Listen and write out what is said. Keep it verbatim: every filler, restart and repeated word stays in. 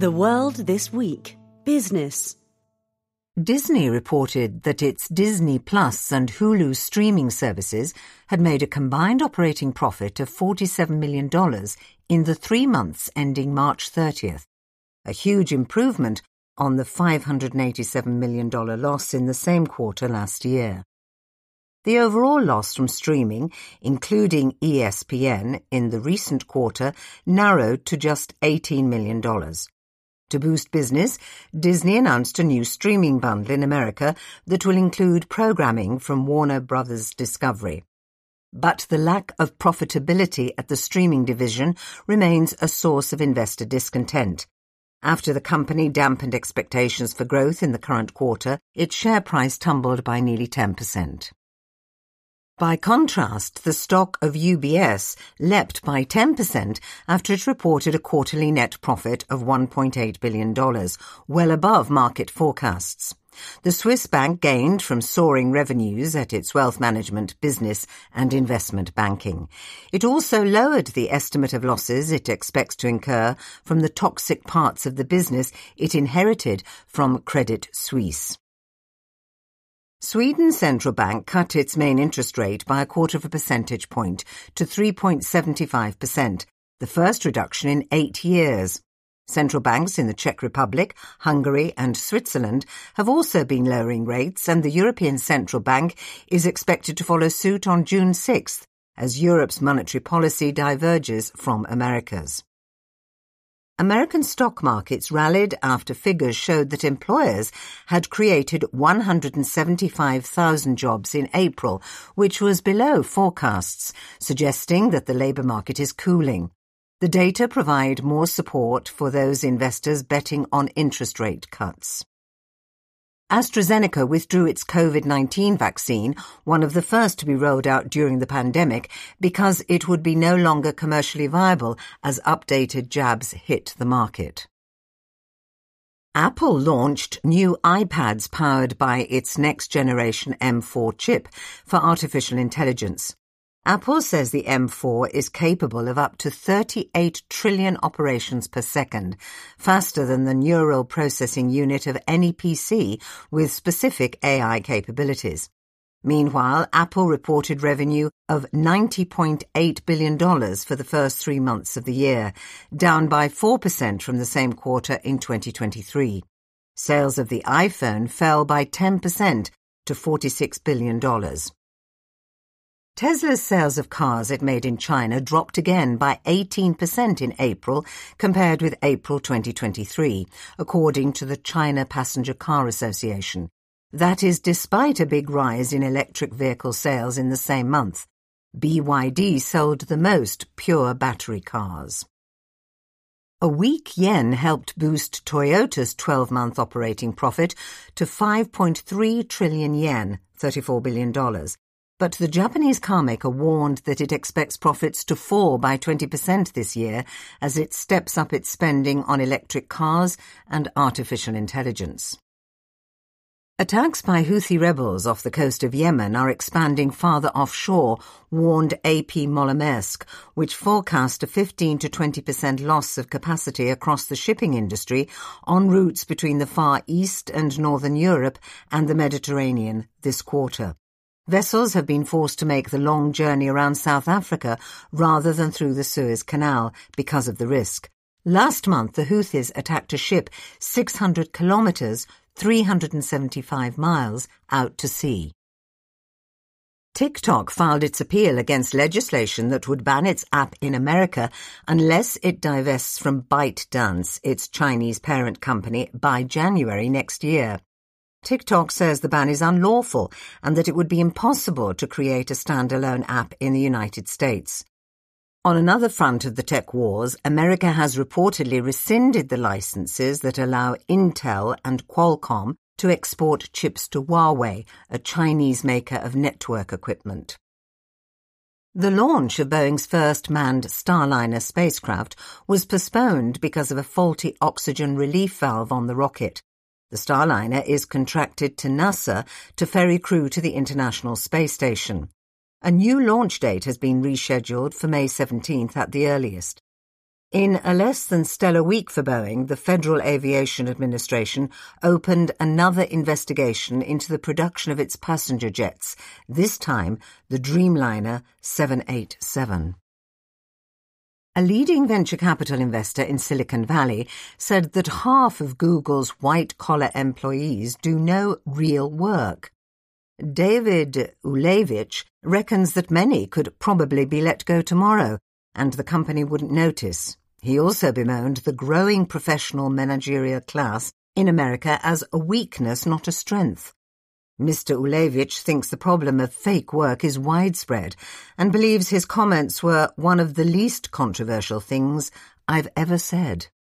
The World This Week. Business. Disney reported that its Disney Plus and Hulu streaming services had made a combined operating profit of forty-seven million dollars in the three months ending March thirtieth, a huge improvement on the five hundred eighty-seven million dollars loss in the same quarter last year. The overall loss from streaming, including E S P N, in the recent quarter narrowed to just eighteen million dollars. To boost business, Disney announced a new streaming bundle in America that will include programming from Warner Brothers Discovery. But the lack of profitability at the streaming division remains a source of investor discontent. After the company dampened expectations for growth in the current quarter, its share price tumbled by nearly ten percent. By contrast, the stock of U B S leapt by ten percent after it reported a quarterly net profit of one point eight billion dollars, well above market forecasts. The Swiss bank gained from soaring revenues at its wealth management, business and investment banking. It also lowered the estimate of losses it expects to incur from the toxic parts of the business it inherited from Credit Suisse. Sweden's central bank cut its main interest rate by a quarter of a percentage point to three point seven five percent, the first reduction in eight years. Central banks in the Czech Republic, Hungary and Switzerland have also been lowering rates, and the European Central Bank is expected to follow suit on June sixth as Europe's monetary policy diverges from America's. American stock markets rallied after figures showed that employers had created one hundred seventy-five thousand jobs in April, which was below forecasts, suggesting that the labour market is cooling. The data provide more support for those investors betting on interest rate cuts. AstraZeneca withdrew its COVID nineteen vaccine, one of the first to be rolled out during the pandemic, because it would be no longer commercially viable as updated jabs hit the market. Apple launched new iPads powered by its next-generation M four chip for artificial intelligence. Apple says the M four is capable of up to thirty-eight trillion operations per second, faster than the neural processing unit of any P C with specific A I capabilities. Meanwhile, Apple reported revenue of ninety point eight billion dollars for the first three months of the year, down by four percent from the same quarter in twenty twenty-three. Sales of the iPhone fell by ten percent to forty-six billion dollars. Tesla's sales of cars it made in China dropped again by eighteen percent in April compared with April twenty twenty-three, according to the China Passenger Car Association. That is despite a big rise in electric vehicle sales in the same month. B Y D sold the most pure battery cars. A weak yen helped boost Toyota's twelve-month operating profit to five point three trillion yen, thirty-four billion dollars. But the Japanese carmaker warned that it expects profits to fall by twenty percent this year as it steps up its spending on electric cars and artificial intelligence. Attacks by Houthi rebels off the coast of Yemen are expanding farther offshore, warned A P Moller-Maersk, which forecast a fifteen to twenty percent loss of capacity across the shipping industry on routes between the Far East and Northern Europe and the Mediterranean this quarter. Vessels have been forced to make the long journey around South Africa rather than through the Suez Canal because of the risk. Last month, the Houthis attacked a ship six hundred kilometres, three hundred seventy-five miles, out to sea. TikTok filed its appeal against legislation that would ban its app in America unless it divests from ByteDance, its Chinese parent company, by January next year. TikTok says the ban is unlawful and that it would be impossible to create a standalone app in the United States. On another front of the tech wars, America has reportedly rescinded the licenses that allow Intel and Qualcomm to export chips to Huawei, a Chinese maker of network equipment. The launch of Boeing's first manned Starliner spacecraft was postponed because of a faulty oxygen relief valve on the rocket. The Starliner is contracted to NASA to ferry crew to the International Space Station. A new launch date has been rescheduled for May seventeenth at the earliest. In a less than stellar week for Boeing, the Federal Aviation Administration opened another investigation into the production of its passenger jets, this time the Dreamliner seven eighty-seven. A leading venture capital investor in Silicon Valley said that half of Google's white-collar employees do no real work. David Ulevich reckons that many could probably be let go tomorrow, and the company wouldn't notice. He also bemoaned the growing professional managerial class in America as a weakness, not a strength. Mister Ulevich thinks the problem of fake work is widespread and believes his comments were one of the least controversial things I've ever said.